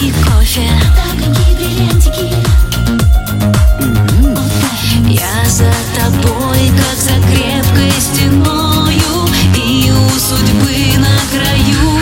чашки кофе. Огоньки, бриллиантики. Я за тобой, как за крепкой стеною, и у судьбы на краю.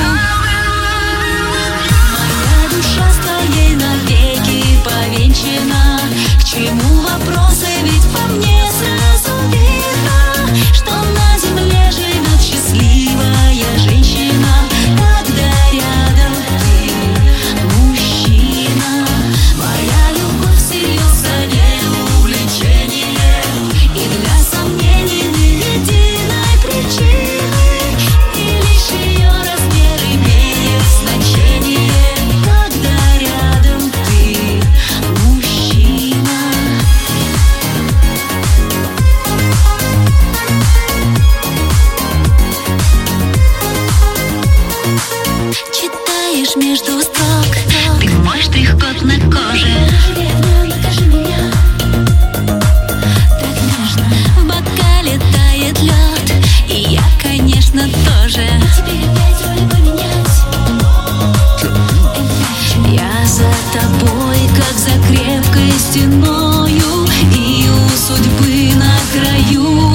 Моя душа с твоей навеки повенчана. К чему вопросы, ведь по мне сразу видно, что на земле живет счастливая женщина, когда рядом ты, мужчина. Моя любовь всерьез, а не увлечение, и для сомнений ни единой причины, и лишь ее размер имеет значение, когда рядом ты, мужчина. Читаешь между строк, ты мой штрих-код на коже. Накажи меня. Так нежно. В бокале тает лед, и я, конечно, тоже. Теперь опять роли поменять. Я за тобой, как за крепкой стеною, и у судьбы на краю.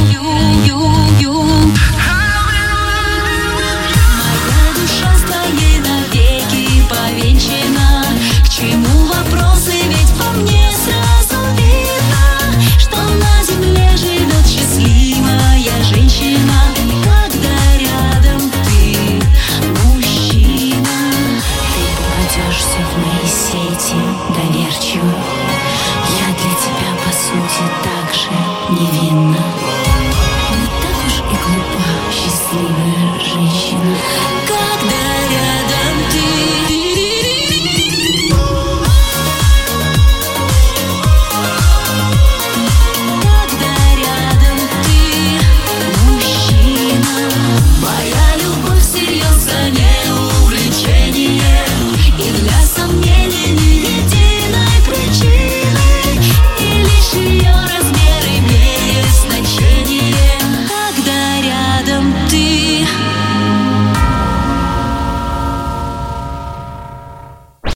Моя душа с твоей навеки повенчана. К чему вопросы, ведь по мне сразу видно, что на земле живет счастливая женщина, когда рядом ты, мужчина. Ты попадешься в мои сети доверчиво. Я для тебя, по сути,